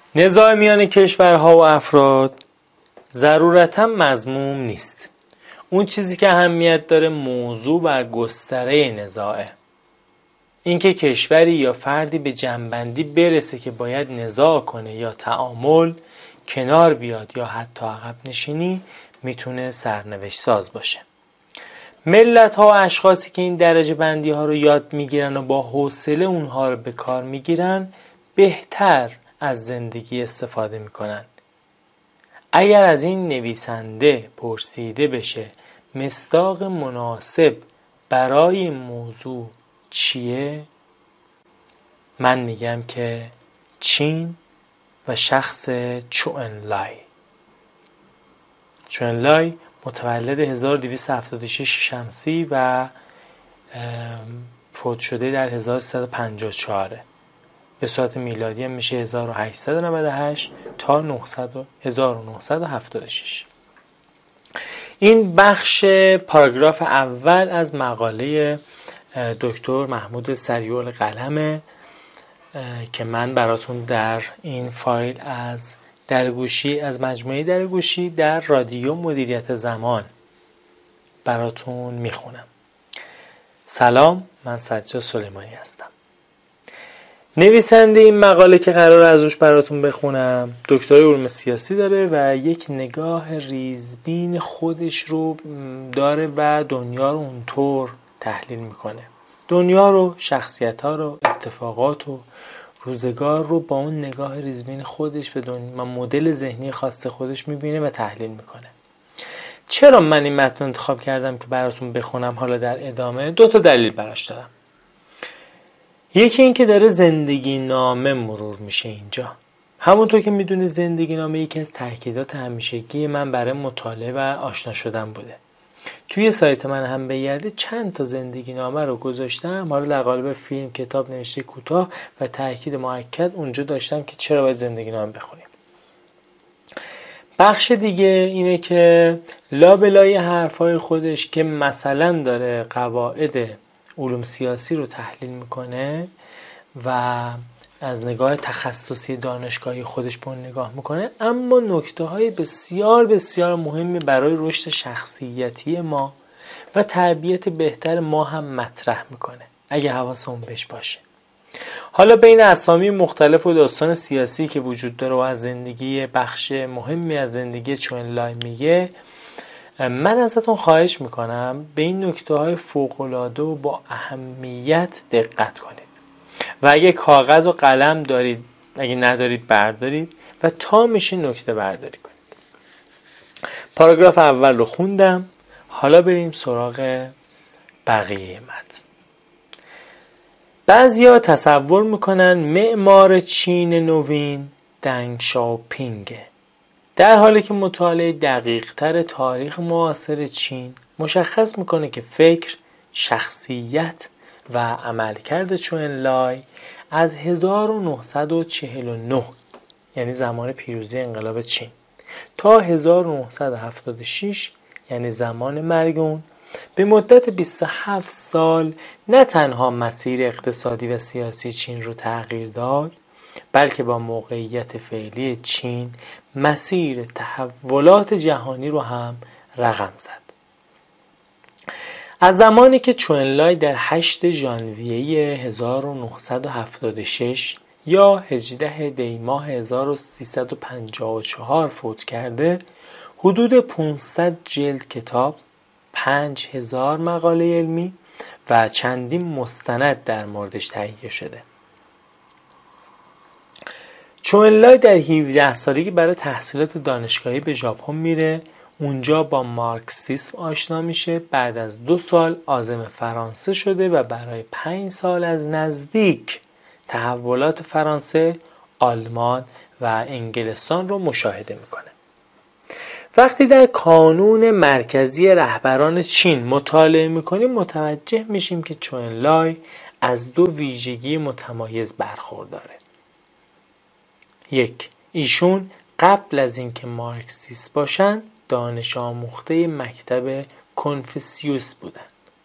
نزاع میان کشورها و افراد ضرورتاً مذموم نیست. اون چیزی که اهمیت داره موضوع و گستره نزاعه. اینکه کشوری یا فردی به جنبندی برسه که باید نزاع کنه یا تعامل، کنار بیاد یا حتی عقب نشینی میتونه سرنوشت ساز باشه. ملت ها و اشخاصی که این درجه بندی ها رو یاد میگیرن و با حوصله اونها رو به کار میگیرن بهتر از زندگی استفاده میکنن. اگر از این نویسنده پرسیده بشه مصداق مناسب برای این موضوع چیه؟ من میگم که چین و شخص چو انلای. چو انلای متولد 1276 شمسی و فوت شده در 1354. به صورت میلادی هم میشه 1898 تا 1976. این بخش پاراگراف اول از مقاله دکتر محمود سریع‌القلمه که من براتون در این فایل از درگوشی از مجموعه درگوشی در رادیو مدیریت زمان براتون میخونم. سلام، من سجاد سلیمانی هستم. نویسنده این مقاله که قرار از روش براتون بخونم دکترای علوم سیاسی داره و یک نگاه ریزبین خودش رو داره و دنیا رو اونطور تحلیل میکنه. دنیا رو، شخصیت‌ها رو، اتفاقات و روزگار رو با اون نگاه ریزبین خودش به دنیا مدل ذهنی خاص خودش میبینه و تحلیل میکنه. چرا من این متن انتخاب کردم که براتون بخونم حالا در ادامه؟ 2 تا دلیل براش دارم. یکی این که داره زندگی نامه مرور میشه اینجا. همونطور که میدونی زندگی نامه یکی از تاکیدات همیشگی من برای مطالعه و آشنا شدن بوده. توی سایت من هم بگردید چند تا زندگی نامه رو گذاشتم، حالا در قالب فیلم، کتاب، نوشته کوتاه و تاکید مؤکد اونجا داشتم که چرا باید زندگی نامه بخونیم. بخش دیگه اینه که لابلای حرفای خودش که مثلا داره قواعد علوم سیاسی رو تحلیل میکنه و از نگاه تخصصی دانشگاهی خودش به اون نگاه میکنه، اما نکته‌های بسیار بسیار مهمی برای رشد شخصیتی ما و تربیت بهتر ما هم مطرح میکنه اگه حواسمون بهش باشه. حالا بین اسامی مختلف و داستان سیاسی که وجود داره و از زندگی بخش مهمی از زندگی چو انلای میگه، من ازتون خواهش میکنم به این نکته‌های فوق‌العاده و با اهمیت دقت کنید و اگه کاغذ و قلم دارید، اگه ندارید بردارید و تا میشه نکته برداری کنید. پاراگراف اول رو خوندم، حالا بریم سراغ بقیه متن. بعضیا تصور میکنن معمار چین نوین دنگ شاوپینگه، در حالی که مطالعه دقیق‌تر تاریخ معاصر چین مشخص میکنه که فکر، شخصیت و عملکرد چو انلای از 1949 یعنی زمان پیروزی انقلاب چین تا 1976 یعنی زمان مرگ اون به مدت 27 سال نه تنها مسیر اقتصادی و سیاسی چین رو تغییر داد، بلکه با موقعیت فعلی چین مسیر تحولات جهانی رو هم رقم زد. از زمانی که چو انلای در 8 ژانویه 1976 یا 18 دی ماه 1354 فوت کرده، حدود 500 جلد کتاب، 5000 مقاله علمی و چندین مستند در موردش تهیه شده. چو انلای در 17 سالگی برای تحصیلات دانشگاهی به ژاپن میره. اونجا با مارکسیسم آشنا میشه. بعد از 2 سال عازم فرانسه شده و برای 5 سال از نزدیک تحولات فرانسه، آلمان و انگلستان رو مشاهده میکنه. وقتی در کانون مرکزی رهبران چین مطالعه میکنیم متوجه میشیم که چو انلای از 2 ویژگی متمایز برخورداره. 1. ایشون قبل از اینکه مارکسیست باشن دانش آموخته مکتب کنفوسیوس بودن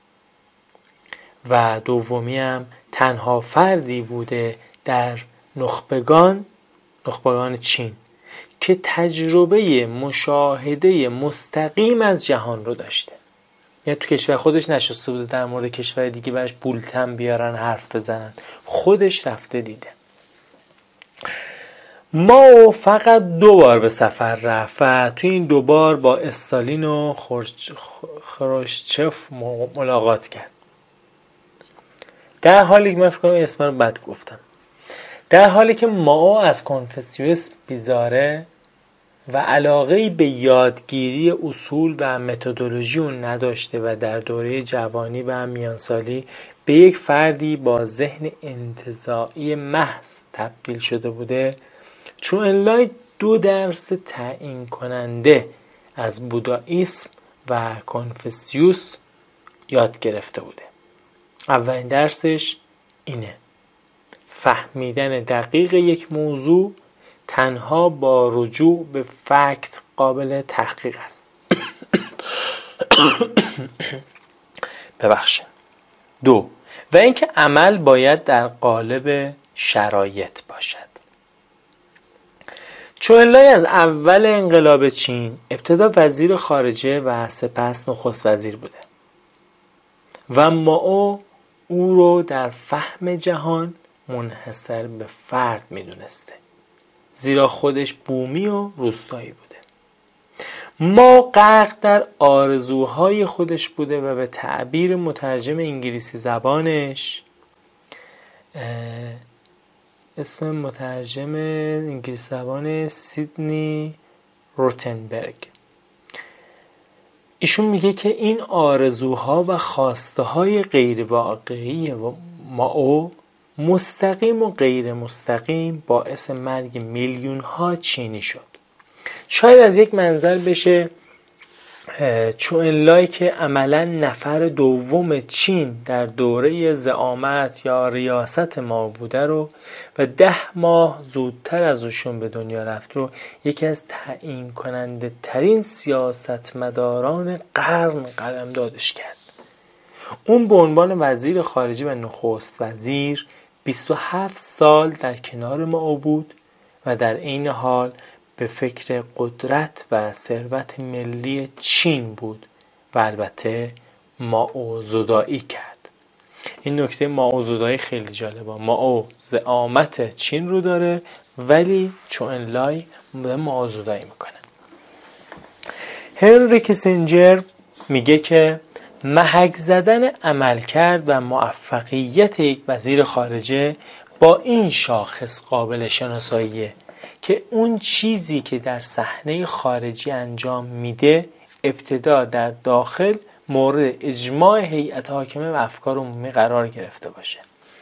و دومی هم تنها فردی بوده در نخبگان نخبگان چین که تجربه مشاهده مستقیم از جهان رو داشته. یعنی تو کشور خودش نشسته بوده در مورد کشور دیگه براش بولتن بیارن حرف بزنن، خودش رفته دیده. مائو فقط 2 بار به سفر رفت و توی این 2 بار با استالین و خروشچف ملاقات کرد. در حالی که من فکر کنم اسم رو بد گفتم، در حالی که مائو از کنفوسیوس بیزاره و علاقه‌ای به یادگیری اصول و متدولوژی اون نداشته و در دوره جوانی و میانسالی به یک فردی با ذهن انتزاعی محض تبدیل شده بوده، چو انلای 2 درس تعیین کننده از بودائیسم و کنفوسیوس یاد گرفته بوده. اولین درسش اینه: فهمیدن دقیق یک موضوع تنها با رجوع به فکت قابل تحقیق است. ببخشید. 2. و اینکه عمل باید در قالب شرایط باشد. چو انلای از اول انقلاب چین ابتدا وزیر خارجه و سپس نخست وزیر بوده و مائو او رو در فهم جهان منحصر به فرد میدونسته، زیرا خودش بومی و روستایی بوده. ما غرق در آرزوهای خودش بوده و به تعبیر مترجم انگلیسی زبانش، اسم مترجم انگلیسی زبان سیدنی روتنبرگ، ایشون میگه که این آرزوها و خواسته های غیر واقعی مائو مستقیم و غیر مستقیم باعث مرگ میلیون ها چینی شد. شاید از یک منظر بشه چو انلای که عملا نفر دوم چین در دوره زعامت یا ریاست ما بوده رو و 10 ماه زودتر از اوشون به دنیا رفت رو یکی از تعیین کننده ترین سیاستمداران قرن قلمدادش کرد. اون به عنوان وزیر خارجه و نخست وزیر 27 سال در کنار ما بود و در این حال به فکر قدرت و ثروت ملی چین بود و البته مائو زدایی کرد. این نکته مائو زدایی خیلی جالبه. مائو زعامت چین رو داره ولی چو انلای مائو زدایی میکنه. هنری کیسینجر میگه که محک زدن عملکرد و موفقیت یک وزیر خارجه با این شاخص قابل شناساییه که اون چیزی که در صحنه خارجی انجام میده ابتدا در داخل مورد اجماع هیئت حاکمه و افکار عمومی قرار گرفته باشه.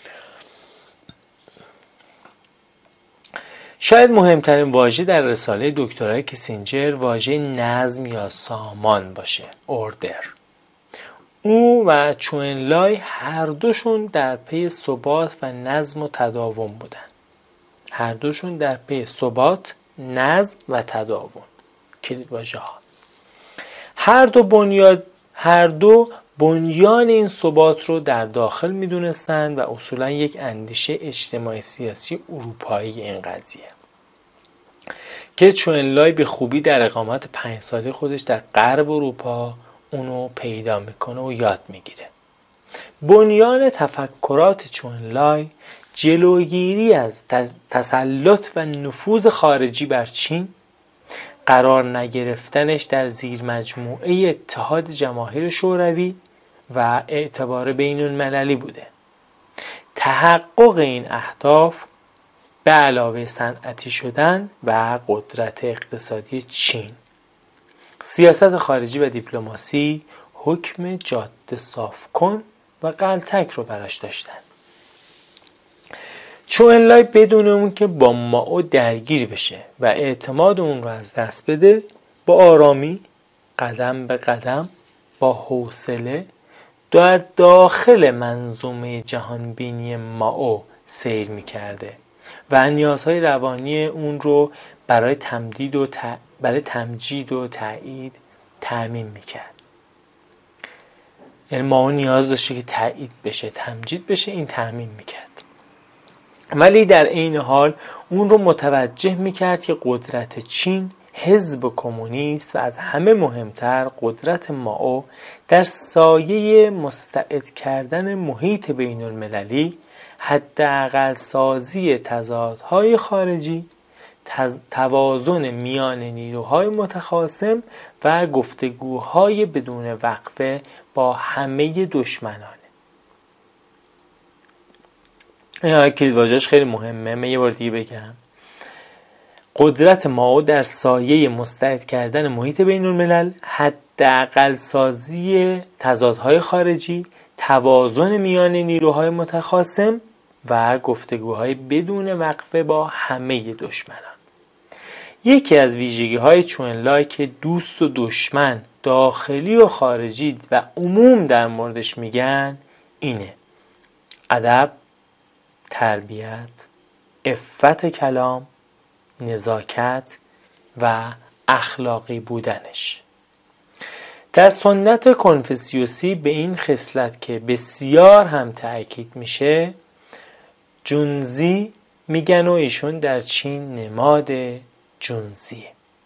شاید مهمترین واژه در رساله دکترای کیسینجر واژه نظم یا سامان باشه، اوردر. او و چو انلای هر دوشون در پی ثبات و نظم و تداوم بودن. هر دوشون در پی ثبات، نظم و تداوم کلید واژه ها. هر دو بنیان این ثبات رو در داخل میدونستند و اصولا یک اندیشه اجتماعی سیاسی اروپایی این قضیه که چو انلای به خوبی در اقامت 5 ساله خودش در غرب اروپا اونو پیدا میکنه و یاد میگیره. بنیان تفکرات چو انلای جلوگیری از تسلط و نفوذ خارجی بر چین، قرار نگرفتنش در زیر مجموعه اتحاد جماهیر شوروی و اعتبار بین المللی بوده. تحقق این اهداف به علاوه صنعتی شدن و قدرت اقتصادی چین، سیاست خارجی و دیپلماسی حکم جاده صاف کن و غلطک رو براش داشتن. چو انلای بدون اون که با مائو درگیر بشه و اعتماد اون رو از دست بده، با آرامی قدم به قدم با حوصله در داخل منظومه جهانبینی مائو سیر می‌کرده و نیازهای روانی اون رو برای تمجید و تایید تأمین می‌کرد. یعنی مائو نیاز داشته که تایید بشه، تمجید بشه، این تأمین می‌کرد. ولی در این حال اون رو متوجه میکرد که قدرت چین، حزب کمونیست و از همه مهمتر قدرت مائو در سایه مستعد کردن محیط بین المللی، حداقل سازی تضادهای خارجی، توازن میان نیروهای متخاصم و گفتگوهای بدون وقفه با همه دشمنانه. این کلیدواژه‌اش خیلی مهمه. من یه بار دیگه بگم. قدرت مائو در سایه مستعد کردن محیط بین الملل، حداقل سازی تضادهای خارجی، توازن میان نیروهای متخاصم و گفتگوهای بدون وقفه با همه دشمنان. یکی از ویژگی‌های چوئنلای که دوست و دشمن، داخلی و خارجی و عموم در موردش میگن اینه: ادب، تربیت، عفت کلام، نزاکت و اخلاقی بودنش. در سنت کنفوسیوسی به این خصلت که بسیار هم تأکید میشه جونزی میگن و ایشون در چین نماد جونزیه.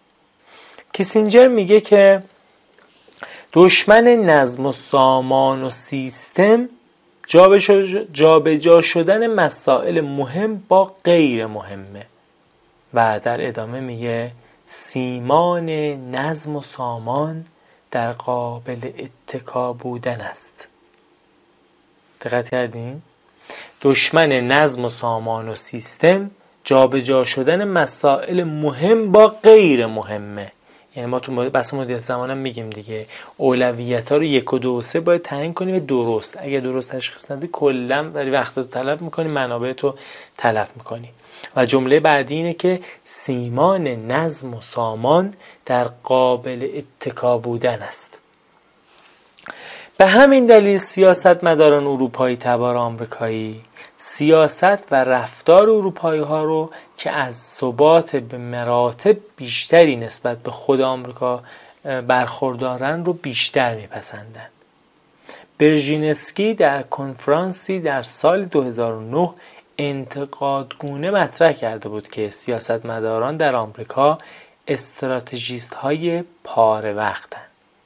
کیسینجر میگه که دشمن نظم و سامان و سیستم جابجا شدن مسائل مهم با غیر مهمه و در ادامه میگه سیمان نظم و سامان در قابل اتکا بودن است. دقت کردین؟ دشمن نظم و سامان و سیستم جابجا شدن مسائل مهم با غیر مهمه. یعنی ما تو بحث مدیریت زمان هم میگیم دیگه، اولویت ها رو 1 و 2 و 3 باید تعیین کنیم درست. اگه درست تشخیص ندی کلا داری وقت رو تلف میکنی، منابع تو تلف میکنی. و جمله بعدی اینه که سیمان نظم و سامان در قابل اتکا بودن است. به همین دلیل سیاستمداران اروپایی تبار آمریکایی سیاست و رفتار اروپایی ها رو که از ثبات به مراتب بیشتری نسبت به خود آمریکا برخوردارن رو بیشتر میپسندن. برژینسکی در کنفرانسی در سال 2009 انتقادگونه مطرح کرده بود که سیاستمداران در آمریکا استراتژیست های پاره وقتن.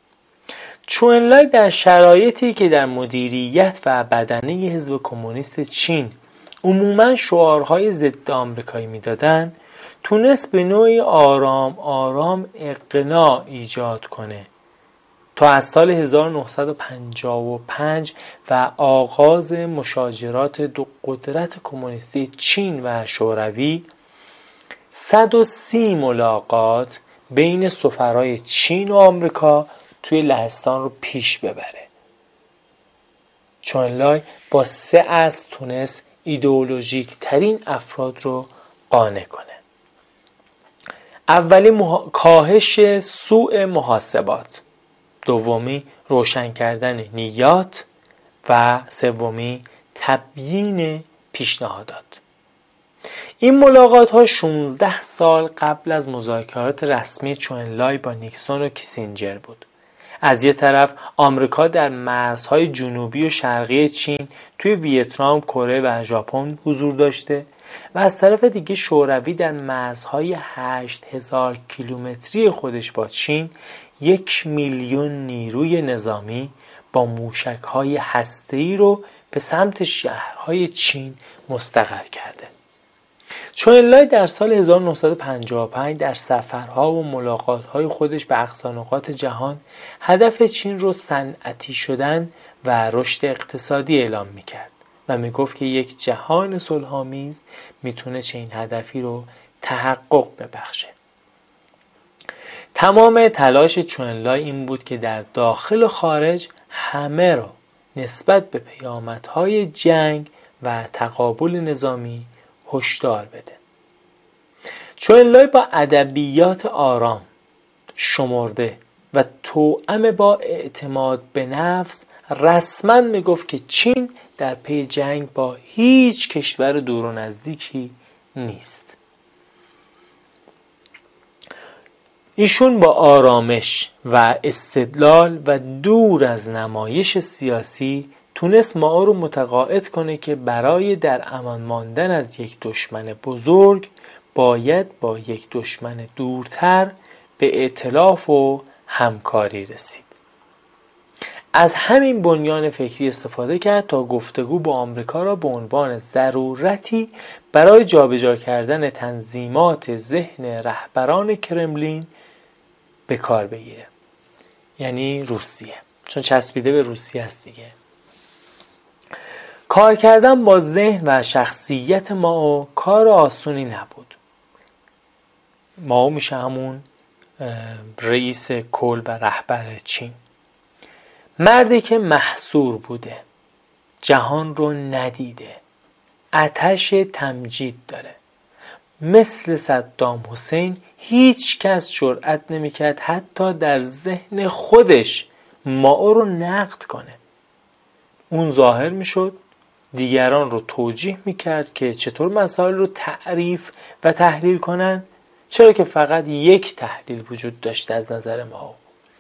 چوئنلای در شرایطی که در مدیریت و بدنه حزب کمونیست چین عموماً شعارهای ضد آمریکایی میدادن، تونست به نوعی آرام آرام اقناع ایجاد کنه تا از سال 1955 و آغاز مشاجرات دو قدرت کمونیستی چین و شوروی 130 ملاقات بین سفرای چین و آمریکا توی لهستان رو پیش ببره. چوئنلای با 3 اصل تونست ایدئولوژیک ترین افراد رو قانع کنه. اولی کاهش سوء محاسبات، دومی روشن کردن نیات و سومی تبیین پیشنهادات. این ملاقات ها 16 سال قبل از مذاکرات رسمی چوئنلای با نیکسون و کیسینجر بود. از یک طرف آمریکا در مرزهای جنوبی و شرقی چین توی ویتنام، کره و ژاپن حضور داشته و از طرف دیگه شوروی در مرزهای 8000 کیلومتری خودش با چین 1 میلیون نیروی نظامی با موشک‌های هسته‌ای رو به سمت شهرهای چین مستقر کرده. چوئنلای در سال 1955 در سفرها و ملاقات‌های خودش به اقصا نقاط جهان هدف چین رو صنعتی شدن و رشد اقتصادی اعلام می‌کرد و میگفت که یک جهان صلح‌آمیز میتونه چنین هدفی رو تحقق ببخشه. تمام تلاش چوئنلای این بود که در داخل و خارج همه رو نسبت به پیامدهای جنگ و تقابل نظامی هشدار بده. چوئنلای با ادبیات آرام، شمرده و توأم با اعتماد به نفس رسما میگفت که چین در پی جنگ با هیچ کشور دور و نزدیکی نیست. ایشون با آرامش و استدلال و دور از نمایش سیاسی تونست مائو رو متقاعد کنه که برای در امان ماندن از یک دشمن بزرگ باید با یک دشمن دورتر به ائتلاف و همکاری رسید. از همین بنیان فکری استفاده کرد تا گفتگو با آمریکا را به عنوان ضرورتی برای جابجا کردن تنظیمات ذهن رهبران کرملین به کار بگیره، یعنی روسیه، چون چسبیده به روسیه است دیگه. کار کردن با ذهن و شخصیت مائو کار آسونی نبود. مائو میشه همون رئیس کل و رهبر چین، مردی که محصور بوده، جهان رو ندیده، آتش تمجید داره. مثل صدام حسین هیچ کس جرأت نمی‌کرد حتی در ذهن خودش مائو رو نقد کنه. اون ظاهر میشد، دیگران رو توجیه میکرد که چطور مسائل رو تعریف و تحلیل کنن، چرا که فقط یک تحلیل وجود داشته از نظر مائو.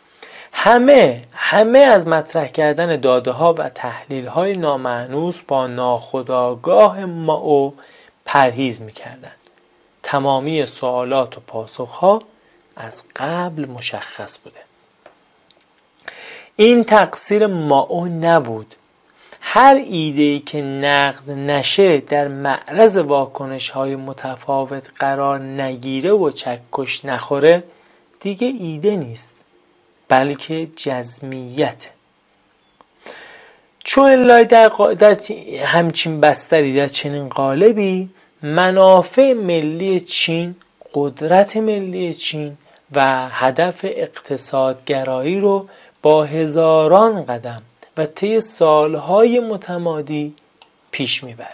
همه از مطرح کردن داده ها و تحلیل های نامانوس با ناخودآگاه مائو پرهیز میکردن. تمامی سوالات و پاسخ ها از قبل مشخص بوده. این تقصیر مائو نبود. هر ایده‌ای که نقد نشه، در معرض واکنش‌های متفاوت قرار نگیره و چکش نخوره، دیگه ایده نیست، بلکه جزمیت. چوئنلای در همچین بستری، در چنین قالبی، منافع ملی چین، قدرت ملی چین و هدف اقتصادگرایی رو با هزاران قدم و طی سالهای متمادی پیش میبره.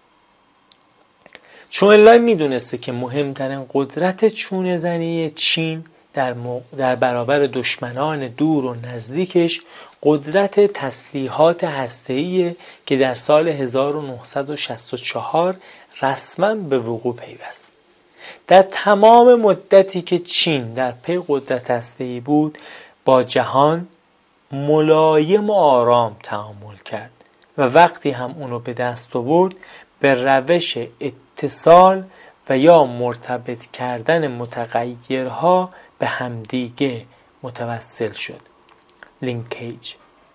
چوئنلای میدونسته که مهمترین قدرت چونه زنی چین در برابر دشمنان دور و نزدیکش قدرت تسلیحات هسته‌ایه که در سال 1964 رسما به وقوع پیوست. در تمام مدتی که چین در پی قدرت هسته‌ای بود، با جهان ملایم و آرام تعامل کرد و وقتی هم اونو به دست آورد، به روش اتصال و یا مرتبط کردن متغیرها به همدیگه متوسل شد، لینکیج.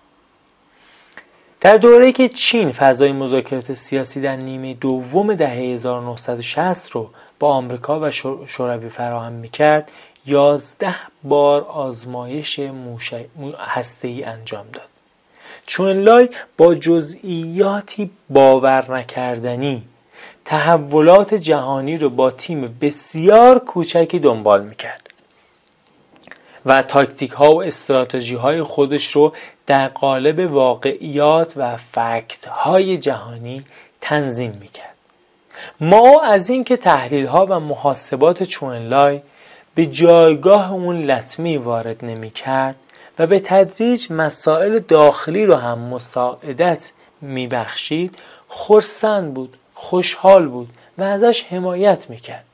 در دوره‌ای که چین فضای مذاکرات سیاسی در نیمه دوم دهه 1960 رو با آمریکا و شوروی فراهم می‌کرد، 11 بار آزمایش هسته‌ای انجام داد. چوئنلای با جزئیاتی باور نکردنی تحولات جهانی رو با تیم بسیار کوچکی دنبال می‌کرد و تاکتیک ها و استراتژی های خودش رو در قالب واقعیات و فکت های جهانی تنظیم میکرد. ما از این که تحلیل ها و محاسبات چوئنلای به جایگاه اون لطمی وارد نمیکرد و به تدریج مسائل داخلی رو هم مساعدت میبخشید، خرسند بود، خوشحال بود و ازش حمایت میکرد.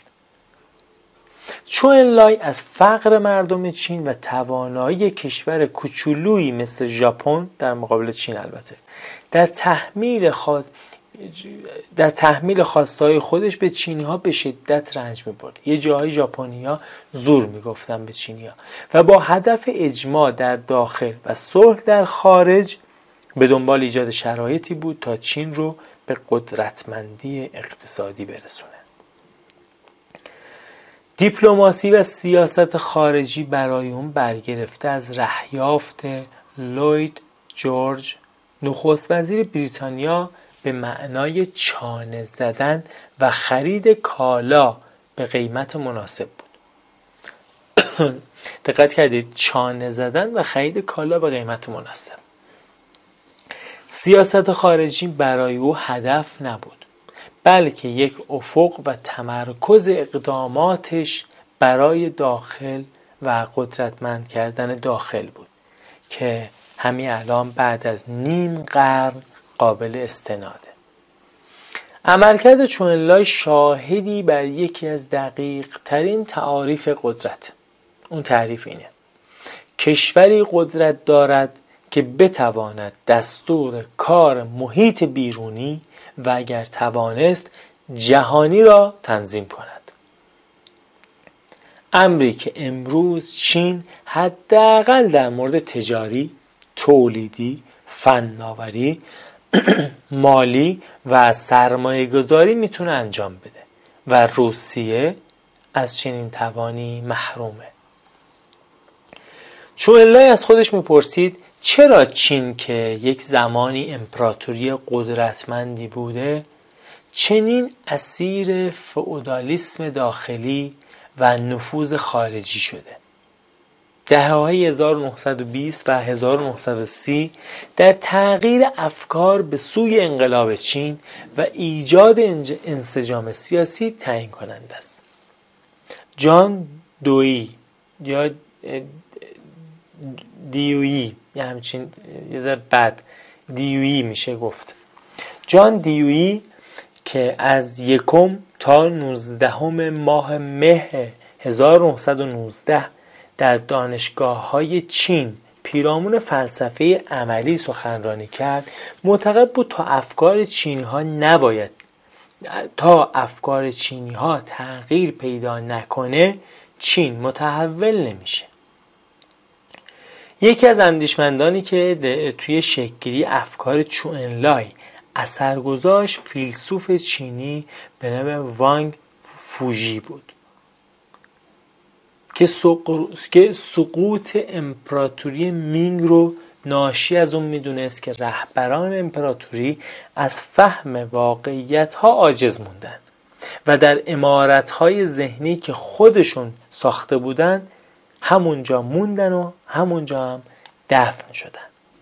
چوئنلای از فقر مردم چین و توانایی کشور کوچولویی مثل ژاپن، در مقابل چین البته، در تحمیل خواستهای خودش به چینی‌ها به شدت رنج می‌برد. یه جاهای ژاپنی‌ها زور می‌گفتن به چینی‌ها و با هدف اجماع در داخل و صلح در خارج به دنبال ایجاد شرایطی بود تا چین رو به قدرتمندی اقتصادی برسونه. دیپلماسی و سیاست خارجی برای اون برگرفته از رهیافت لوید جورج، نخست وزیر بریتانیا، به معنای چانه زدن و خرید کالا به قیمت مناسب بود. دقت کردید؟ چانه زدن و خرید کالا به قیمت مناسب. سیاست خارجی برای او هدف نبود، بلکه یک افق و تمرکز اقداماتش برای داخل و قدرتمند کردن داخل بود که همین الان بعد از نیم قرن قابل استناده. عملکرد چوئنلای شاهدی بر یکی از دقیق ترین تعاریف قدرت. اون تعریف اینه: کشوری قدرت دارد که بتواند دستور کار محیط بیرونی و اگر توانست جهانی را تنظیم کند. امری که امروز چین حداقل در مورد تجاری، تولیدی، فناوری، مالی و سرمایه گذاری میتونه انجام بده و روسیه از چنین توانی محرومه. چوئنلای از خودش میپرسید چرا چین که یک زمانی امپراتوری قدرتمندی بوده چنین اسیر فئودالیسم داخلی و نفوذ خارجی شده. دهه‌های 1920 و 1930 در تغییر افکار به سوی انقلاب چین و ایجاد انسجام سیاسی تعیین کننده است. جان دویی یا دیویی یا همچین یه ذره بد دیویی میشه گفت. جان دیویی که از 1 تا 19 ماه مه 1919 در دانشگاه‌های چین پیرامون فلسفه عملی سخنرانی کرد، معتقد بود تا افکار چینی‌ها تغییر پیدا نکنه چین متحول نمیشه. یکی از اندیشمندانی که توی شکل‌گیری افکار چوئنلای اثر گذاشت فیلسوف چینی به نام وانگ فوژی بود که سقوط امپراتوری مینگ رو ناشی از اون میدونست که رهبران امپراتوری از فهم واقعیت‌ها عاجز موندن و در عمارت‌های ذهنی که خودشون ساخته بودن همونجا موندن و همونجا هم دفن شدن.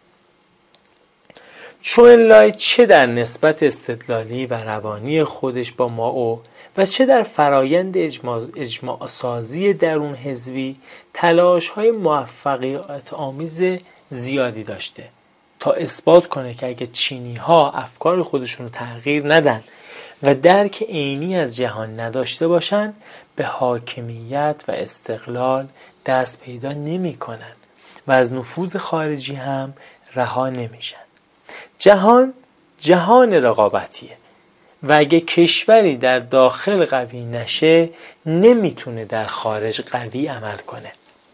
چوئنلای چه در نسبت استدلالی و روانی خودش با مائو و چه در فرایند اجماع سازی درون حزبی تلاش‌های موفقیت آمیز زیادی داشته تا اثبات کنه که اگه چینی‌ها افکار خودشون رو تغییر ندن و درک عینی از جهان نداشته باشن به حاکمیت و استقلال دست پیدا نمی‌کنن و از نفوذ خارجی هم رها نمیشن. جهان رقابتیه و اگه کشوری در داخل قوی نشه نمیتونه در خارج قوی عمل کنه.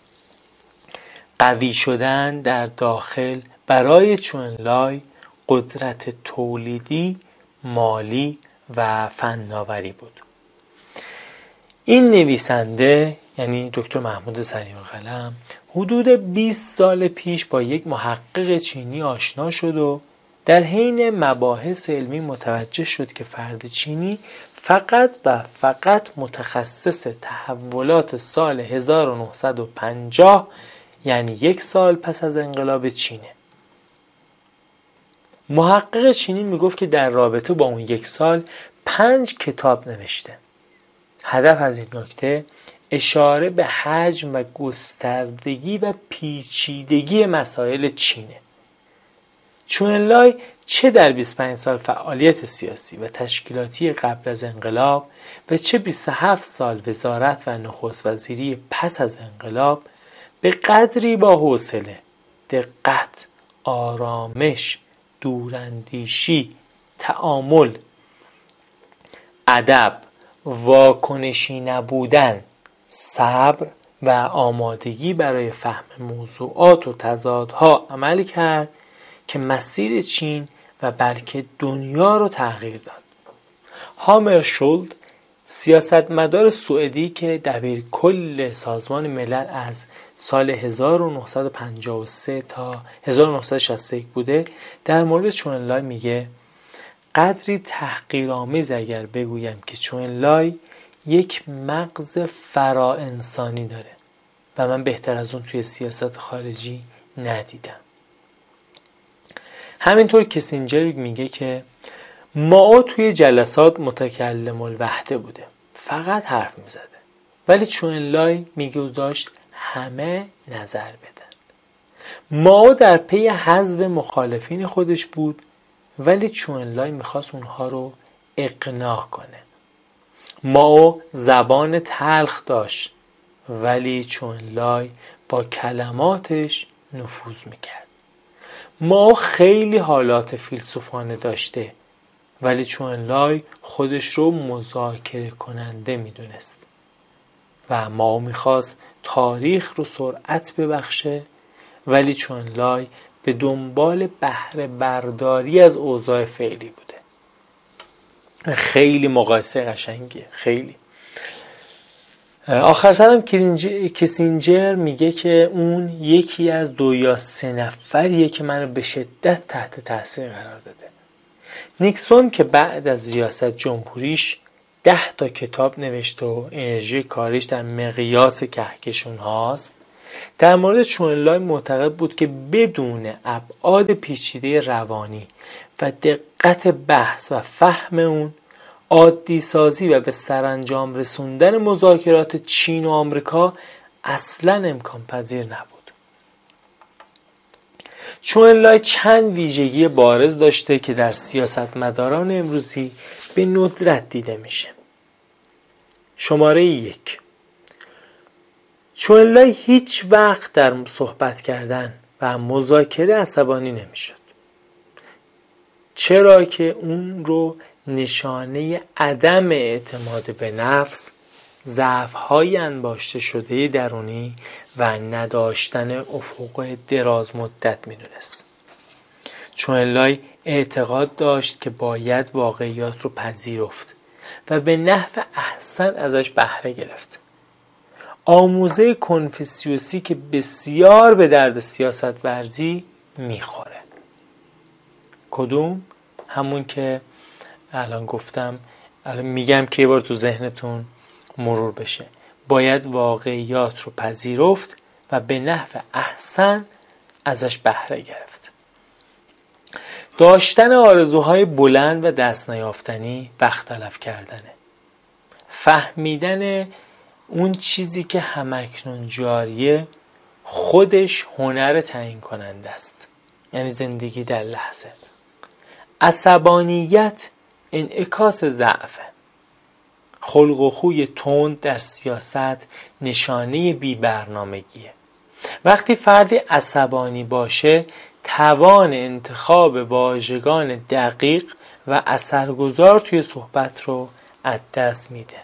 قوی شدن در داخل برای چوئنلای قدرت تولیدی، مالی و فناوری بود. این نویسنده یعنی دکتر محمود صنیع‌القلم حدود 20 سال پیش با یک محقق چینی آشنا شد و در حین مباحث علمی متوجه شد که فرد چینی فقط متخصص تحولات سال 1950 یعنی 1 سال پس از انقلاب چینه. محقق چینی میگفت که در رابطه با اون 1 سال 5 کتاب نوشته. هدف از این نکته اشاره به حجم و گستردگی و پیچیدگی مسائل چینه. چوئنلای چه در 25 سال فعالیت سیاسی و تشکیلاتی قبل از انقلاب و چه 27 سال وزارت و نخست وزیری پس از انقلاب به قدری با حوصله، دقت، آرامش، دوراندیشی، تأمل، ادب، واکنشی نبودن، صبر و آمادگی برای فهم موضوعات و تضادها عمل کرد که مسیر چین و بلکه دنیا رو تغییر داد. هامرشولد سیاستمدار سوئدی که دبیرکل سازمان ملل از سال 1953 تا 1961 بوده در مورد چوئنلای میگه قدری تحقیرآمیز اگر بگویم که چوئنلای یک مغز فرا انسانی داره و من بهتر از اون توی سیاست خارجی ندیدم. همینطور کیسینجر میگه که مائو توی جلسات متکلم الوحده بوده، فقط حرف میزده، ولی چوئنلای میگه داشت همه نظر بدن. مائو در پی حذف مخالفین خودش بود ولی چوئنلای میخواست اونها رو اقناع کنه. مائو زبان تلخ داشت ولی چوئنلای با کلماتش نفوذ میکرد. ما خیلی حالات فیلسوفانه داشته، ولی چوئنلای خودش رو مذاکره کننده میدونست و ما میخواست تاریخ رو سرعت ببخشه، ولی چوئنلای به دنبال بهره برداری از اوضاع فعلی بوده. خیلی مقایسه قشنگیه، خیلی. آخر سرم کیسینجر میگه که اون یکی از 2 یا 3 نفریه که منو به شدت تحت تاثیر قرار داده. نیکسون که بعد از ریاست جمهوریش 10 تا کتاب نوشته و انرژی کاریش در مقیاس کهکشون هاست، در مورد چوئنلای معتقد بود که بدون ابعاد پیچیده روانی و دقت بحث و فهم اون، عادی سازی و به سرانجام رسوندن مذاکرات چین و آمریکا اصلا امکان پذیر نبود. چوئنلای چند ویژگی بارز داشته که در سیاستمداران امروزی به ندرت دیده میشه. شماره 1: چوئنلای هیچ وقت در صحبت کردن و مذاکره عصبانی نمیشد، چرا که اون رو نشانه عدم اعتماد به نفس، ضعف‌های انباشته شده درونی و نداشتن افق دراز مدت میدونست. چوئنلای اعتقاد داشت که باید واقعیات رو پذیرفت و به نحو احسن ازش بهره گرفت. آموزه کنفوسیوسی که بسیار به درد سیاست ورزی میخوره. کدوم؟ همون که الان گفتم، الان میگم که یه بار تو ذهنتون مرور بشه. باید واقعیات رو پذیرفت و به نحو احسن ازش بهره گرفت. داشتن آرزوهای بلند و دست نیافتنی وقت تلف کردنه. فهمیدن اون چیزی که همکنون جاریه خودش هنر تعیین کننده است، یعنی زندگی در لحظه. عصبانیت انعکاس ضعفه. خلق و خوی تند در سیاست نشانه بی‌برنامگیه. وقتی فردی عصبانی باشه، توان انتخاب واژگان دقیق و اثرگذار توی صحبت رو از دست میده.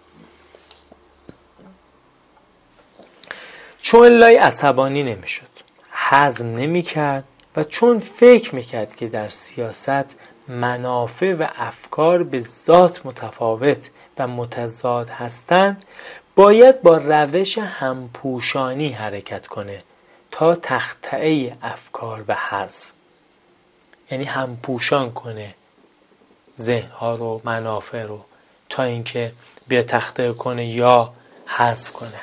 چوئنلای عصبانی نمیشد، هضم نمیکرد و چون فکر میکرد که در سیاست منافع و افکار به ذات متفاوت و متضاد هستند، باید با روش همپوشانی حرکت کنه تا تخطئه افکار و حذف، یعنی همپوشان کنه ذهن‌ها رو، منافع رو، تا اینکه بیا تخطئه کنه یا حذف کنه.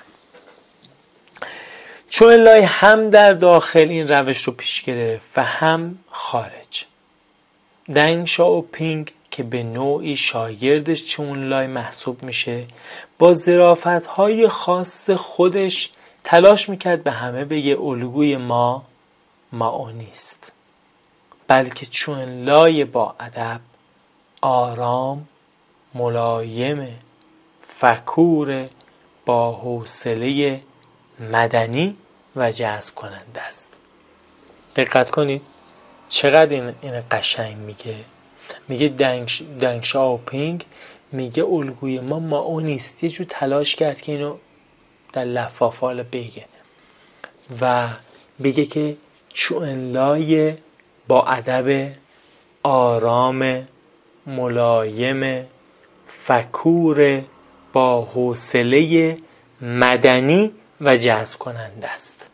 چوئنلای هم در داخل این روش رو پیش گرفت و هم خارج. دنگ شائوپینگ که به نوعی شاگردش چوئنلای محسوب میشه، با ظرافت‌های خاص خودش تلاش میکرد به همه بگه الگوی ما مائو نیست، بلکه چوئنلای با ادب، آرام، ملایم، فکور، با حوصله، مدنی و جذب کننده است. دقت کنید چقدر این قشنگ میگه دنگ شائوپینگ میگه الگوی ما مائو نیست. یه جور تلاش کرد که اینو در لفافال بگه و بگه که چوئنلای با ادب، آرام، ملایم، فکور، با حوصله، مدنی و جذب کننده است.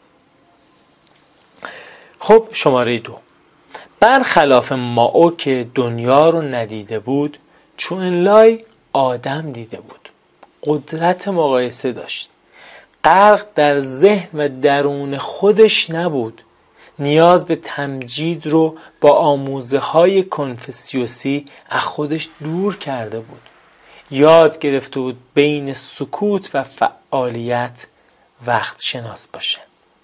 خب شماره 2: برخلاف مائو که دنیا رو ندیده بود، چوئنلای آدم دیده بود. قدرت مقایسه داشت. غرق در ذهن و درون خودش نبود. نیاز به تمجید رو با آموزه های کنفوسیوسی از خودش دور کرده بود. یاد گرفته بود بین سکوت و فعالیت وقت شناس باشه.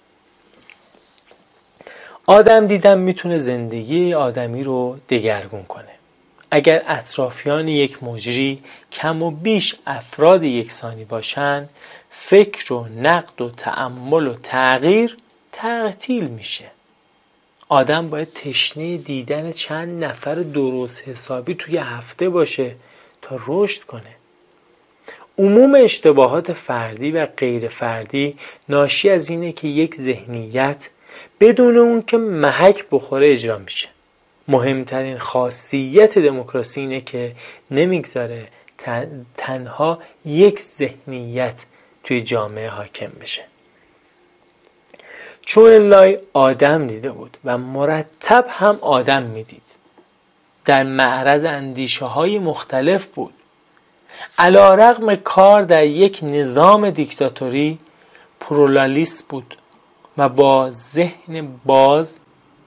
آدم دیدن میتونه زندگی آدمی رو دگرگون کنه. اگر اطرافیان یک مجری کم و بیش افراد یکسانی باشن، فکر و نقد و تأمل و تغییر تعطیل میشه. آدم باید تشنه دیدن چند نفر درست حسابی توی هفته باشه تا رشد کنه. عموم اشتباهات فردی و غیر فردی ناشی از اینه که یک ذهنیت بدون اون که محک بخوره اجرا میشه. مهمترین خاصیت دموکراسی اینه که نمیگذاره تنها یک ذهنیت توی جامعه حاکم بشه. چوئن-لای آدم دیده بود و مرتب هم آدم میدید. در معرض اندیشه های مختلف بود. علی‌رغم کار در یک نظام دیکتاتوری پلورالیست بود و با ذهن باز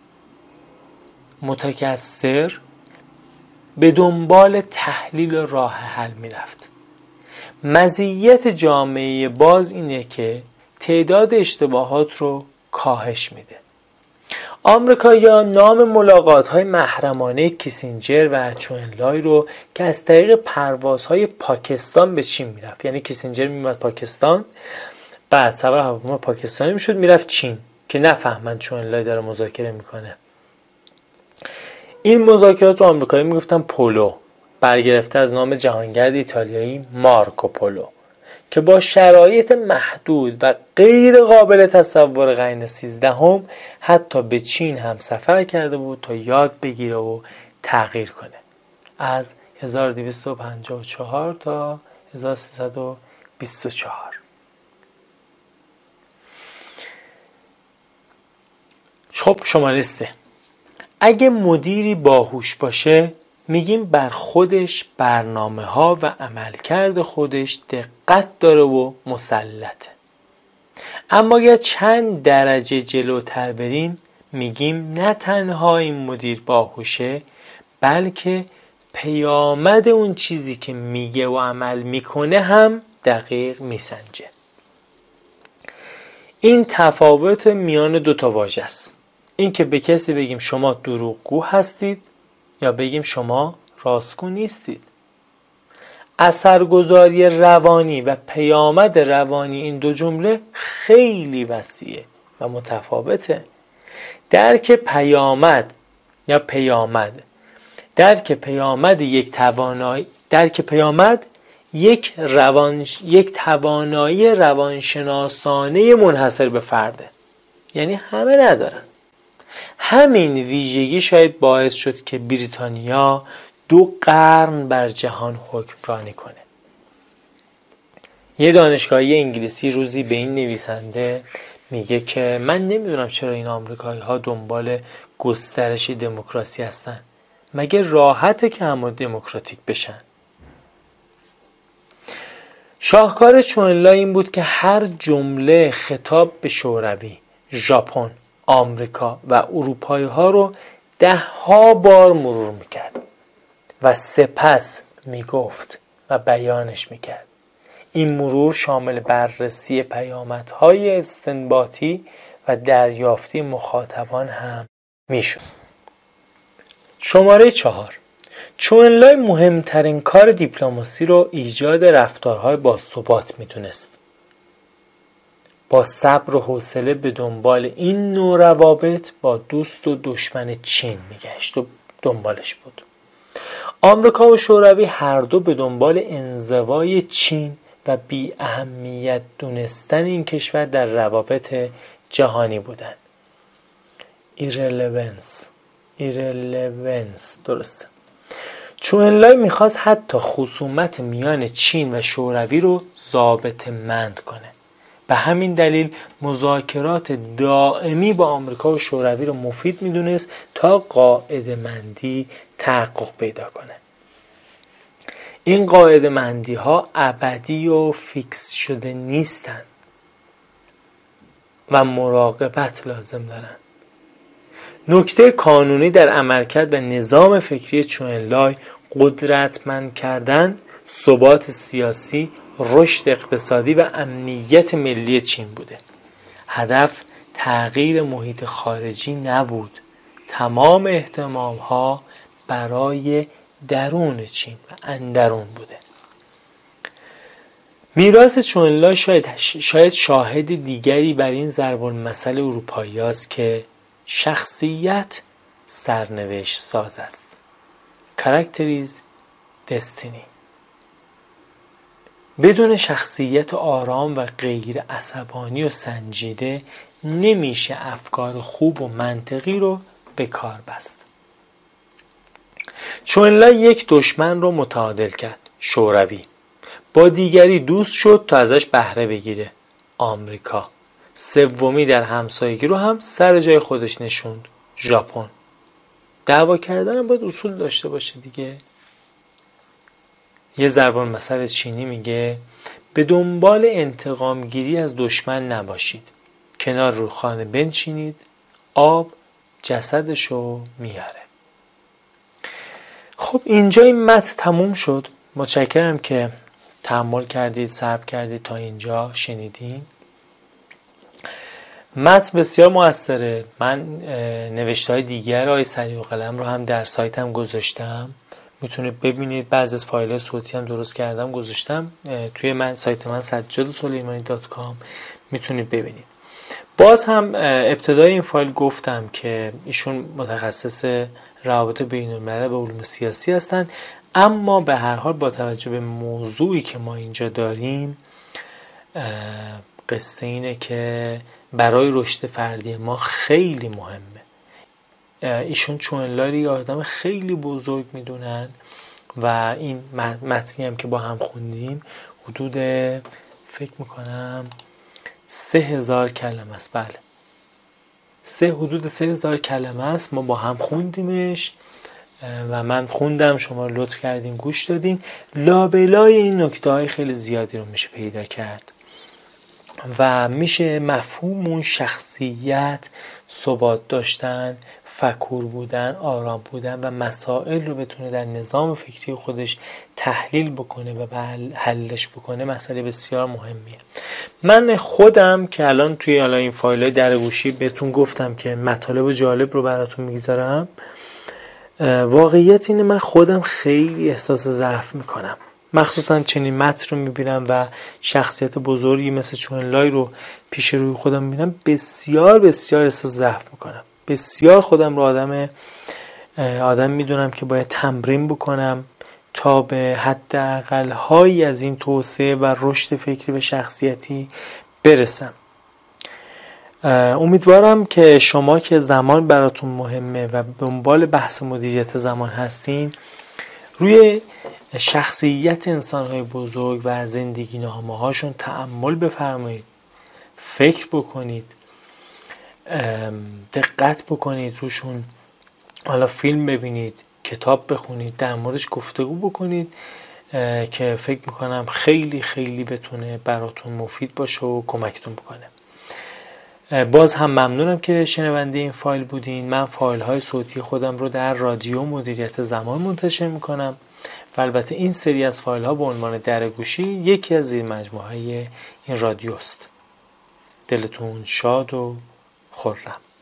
متکثر به دنبال تحلیل و راه حل می رفت. مزیت جامعه باز اینه که تعداد اشتباهات رو کاهش میده. آمریکایی‌ها نام ملاقات‌های محرمانه کیسینجر و چوئن-لای رو که از طریق پروازهای پاکستان به چین میرفت، یعنی کیسینجر میومد پاکستان، بعد سوار هواپیما پاکستانی میشد میرفت چین که نفهمن چوئن-لای داره مذاکره میکنه. این مذاکرات رو آمریکایی میگفتن پولو، برگرفته از نام جهانگرد ایتالیایی مارکو پولو، که با شرایط محدود و غیر قابل تصور قرن 13 حتی به چین هم سفر کرده بود تا یاد بگیره و تغییر کنه. از 1254 تا 1324. خب شماره 3. اگه مدیری باهوش باشه میگیم بر خودش، برنامه ها و عملکرد خودش دقت داره و مسلطه. اما اگر چند درجه جلوتر بریم میگیم نه تنها این مدیر باهوشه بلکه پیامد اون چیزی که میگه و عمل میکنه هم دقیق میسنجه. این تفاوت میان دو تا واژه است. این که به کسی بگیم شما دروغگو هستید یا بگیم شما راستگو نیستید. اثرگذاری روانی و پیامد روانی این دو جمله خیلی وسیعه و متفاوته. درک پیامد یک توانایی روانشناسانه منحصر به فرده، یعنی همه ندارن. همین ویژگی شاید باعث شد که بریتانیا 2 قرن بر جهان حکمرانی کنه. یه دانشگاهی انگلیسی روزی به این نویسنده میگه که من نمیدونم چرا این آمریکایی ها دنبال گسترش دموکراسی هستن. مگه راحته که همه دموکراتیک بشن؟ شاهکار چوئن-لای این بود که هر جمله خطاب به شوروی، ژاپن، آمریکا و اروپایی ها رو 10 بار مرور میکرد و سپس میگفت و بیانش میکرد. این مرور شامل بررسی پیامدهای استنباطی و دریافتی مخاطبان هم میشد. شماره 4. چوئن-لای مهمترین کار دیپلماسی رو ایجاد رفتارهای باثبات میدونست. با صبر و حوصله به دنبال این نوع روابط با دوست و دشمن چین میگشت و دنبالش بود. آمریکا و شوروی هر دو به دنبال انزوای چین و بی اهمیت دونستن این کشور در روابط جهانی بودند. ایرلونس درسته. چوئن-لای میخواست حتی خصومت میان چین و شوروی رو ضابطه‌مند کنه. به همین دلیل مذاکرات دائمی با آمریکا و شوروی رو مفید میدونست تا قاعده‌مندی تحقق پیدا کنه. این قاعده‌مندی ها ابدی و فیکس شده نیستن و مراقبت لازم دارن. نکته کانونی در عملکرد و نظام فکری چوئن-لای قدرتمند کردن، ثبات سیاسی، رشد اقتصادی و امنیت ملی چین بوده. هدف تغییر محیط خارجی نبود. تمام اهتمام‌ها برای درون چین و اندرون بوده. میراث چوئن-لای شاید شاهد دیگری بر این ضرب المثل اروپایی است که شخصیت سرنوشت ساز است. Character is destiny. بدون شخصیت آرام و غیر عصبانی و سنجیده نمیشه افکار خوب و منطقی رو به کار بست. چونلا یک دشمن رو متعادل کرد، شوروی. با دیگری دوست شد تا ازش بهره بگیره، آمریکا. سومی در همسایگی رو هم سر جای خودش نشوند، ژاپن. دعوا کردن هم باید اصول داشته باشه دیگه. یه ضرب المثل چینی میگه به دنبال انتقام گیری از دشمن نباشید، کنار رودخانه بنشینید، آب جسدشو میاره. خب اینجا این متن تموم شد. متشکرم که تحمل کردید، صبر کردید تا اینجا شنیدین. متن بسیار موثره. من نوشته‌های دیگر آقای سریع‌القلم رو هم در سایتم گذاشتم، میتونید ببینید. بعضی از فایل‌های صوتی هم درست کردم گذاشتم توی سایت من sajjadsuleimani.com، میتونید ببینید. باز هم ابتدای این فایل گفتم که ایشون متخصص روابط بین‌الملل و علوم سیاسی هستن، اما به هر حال با توجه به موضوعی که ما اینجا داریم، قصه اینه که برای رشد فردی ما خیلی مهمه. ایشون چونلا یه آدم خیلی بزرگ میدونن و این متنی هم که با هم خوندیم حدود فکر میکنم 3000 کلمه است. بله، حدود 3000 کلمه است. ما با هم خوندیمش و من خوندم، شما لطف کردین گوش دادین. لابلای این نکته های خیلی زیادی رو میشه پیدا کرد و میشه مفهوم اون شخصیت، ثبات داشتن، فکور بودن، آرام بودن و مسائل رو بتونه در نظام فکری خودش تحلیل بکنه و حلش بکنه مسئله بسیار مهمیه. من خودم که الان توی این فایل‌های درگوشی بهتون گفتم که مطالب جالب رو براتون میگذارم، واقعیت اینه من خودم خیلی احساس ضعف میکنم، مخصوصا چنین متن رو میبینم و شخصیت بزرگی مثل چونلای رو پیش روی خودم میبینم، بسیار بسیار احساس ضعف میکنم. بسیار خودم رو آدم میدونم که باید تمرین بکنم تا به حداقل هایی از این توسعه و رشد فکری و شخصیتی برسم. امیدوارم که شما که زمان براتون مهمه و دنبال بحث مدیریت زمان هستین، روی شخصیت انسان‌های بزرگ و زندگی نامه‌هاشون تأمل بفرمایید، فکر بکنید، دقت بکنید روشون، حالا فیلم ببینید، کتاب بخونید، در موردش گفتگو بکنید که فکر میکنم خیلی خیلی بتونه براتون مفید باشه و کمکتون بکنه. باز هم ممنونم که شنونده این فایل بودین. من فایل های صوتی خودم رو در رادیو مدیریت زمان منتشر میکنم و البته این سری از فایل ها به عنوان درگوشی یکی از زیر مجموعه های این رادیوست. دلتون شاد و خرم.